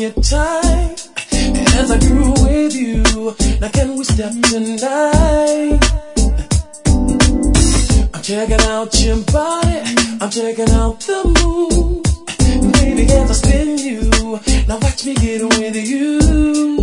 it tight as I grew with you. Now can we step tonight? I'm checking out your body, I'm checking out the mood. Baby, as I spin you, now watch me get with you.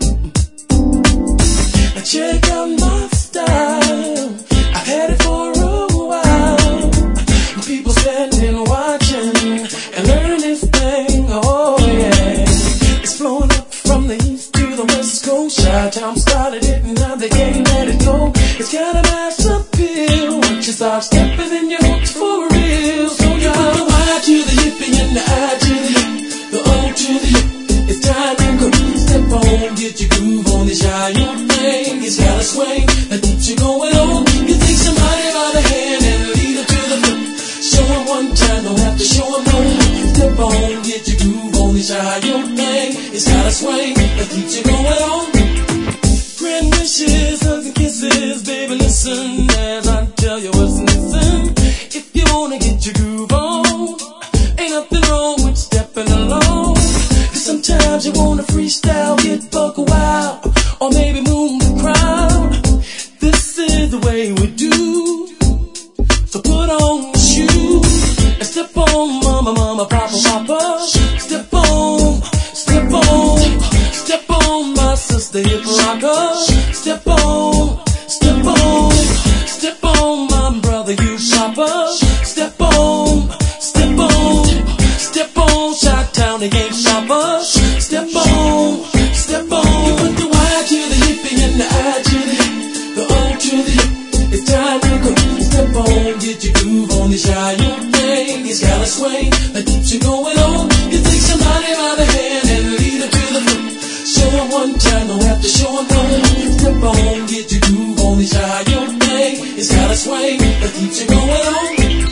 Now check out my style, I've had it for a while. People standing watching and learning this thing, oh yeah. It's flowing up from the east to the west coast. Chi-town started it and now they can't let it go. It's got a mass appeal. Once you start stepping then you're hooked for real. So you put the Y to the hippie and the I to the hip, the O to the hip. It's time to go. Step on, get your groove on this giant thing. It's got a swing that keeps you going on. You take somebody by the hand and lead her to the foot. Show 'em one time, don't have to show 'em no more. Step on, get your groove on this giant thing. It's got a swing that keeps you going on. Grand wishes, hugs and kisses, baby, listen as I tell you what's missing. If you wanna get your groove on, ain't nothing wrong with stepping along. Cause sometimes you wanna freestyle, get buck wild, or maybe move the crowd. This is the way we do. So put on the shoes and step on, mama, mama, papa, papa. Step on, step on, step on, my sister hip rocker. Step on, step on, step on, my brother you papa. Step on, step on, step on, Chi-town the game shopper. Step on, step on. You put the Y to the hippie and the I to the hip, the O to the hip. It's time to go. Step on, get your groove on this giant thing. It's got a swing that keeps you going on. You take somebody by the hand and lead her to the foot. Show 'em one time, don't have to show 'em no more. Step on, get your groove on this giant thing. It's got a swing that keeps you going on.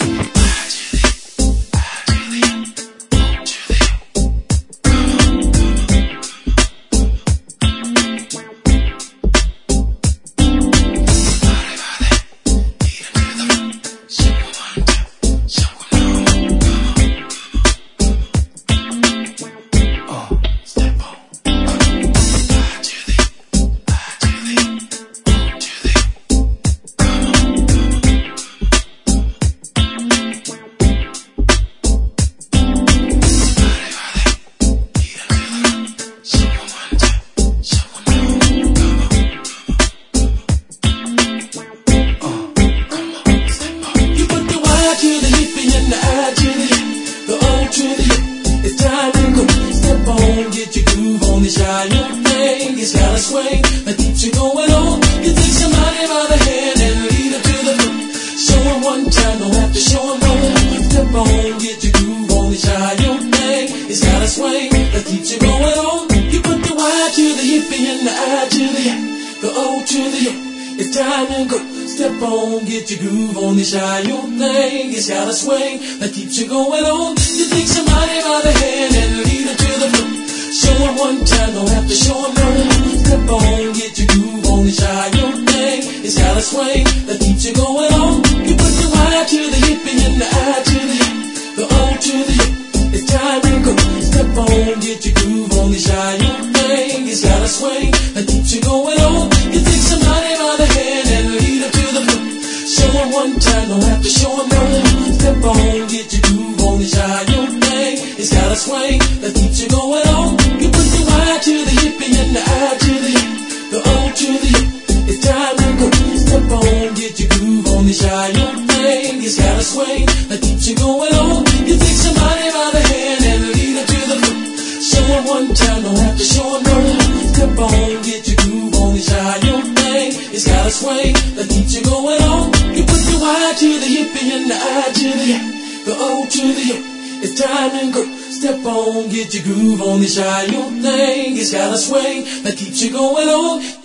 Get your groove on this giant thing. It's got a swing that keeps you going on. You take somebody by the hand and lead her to the foot. Show 'em one time, don't have to show 'em no more. Step on, get your groove on this giant thing. It's got a swing that keeps you going on. You put the Y to the hippie and the I to the hip, the O to the hip. It's time to go. Step on, get your groove on this giant thing. It's got a swing that keeps you going on. You take somebody by the hand and lead her to the foot. Show 'em one time, don't have to show 'em no more. Step on, get your groove on this giant thing. It's got a swing that keeps you going on. You put the Y to the hippie and the I to the hip, the O to the hip. It's time to go. Step on, get your groove on this giant thing. It's got a swing that keeps you going on. You take somebody by the hand and lead her to the foot. Show 'em one time, don't have to show 'em no more. Step on, get your groove on this giant thing. It's got a swing that keeps you going on. You put the Y to the hippie and the I to the hip, the O to the hip. It's time to go. Step on, get your groove on this giant thing. It's got a swing that keeps you going on.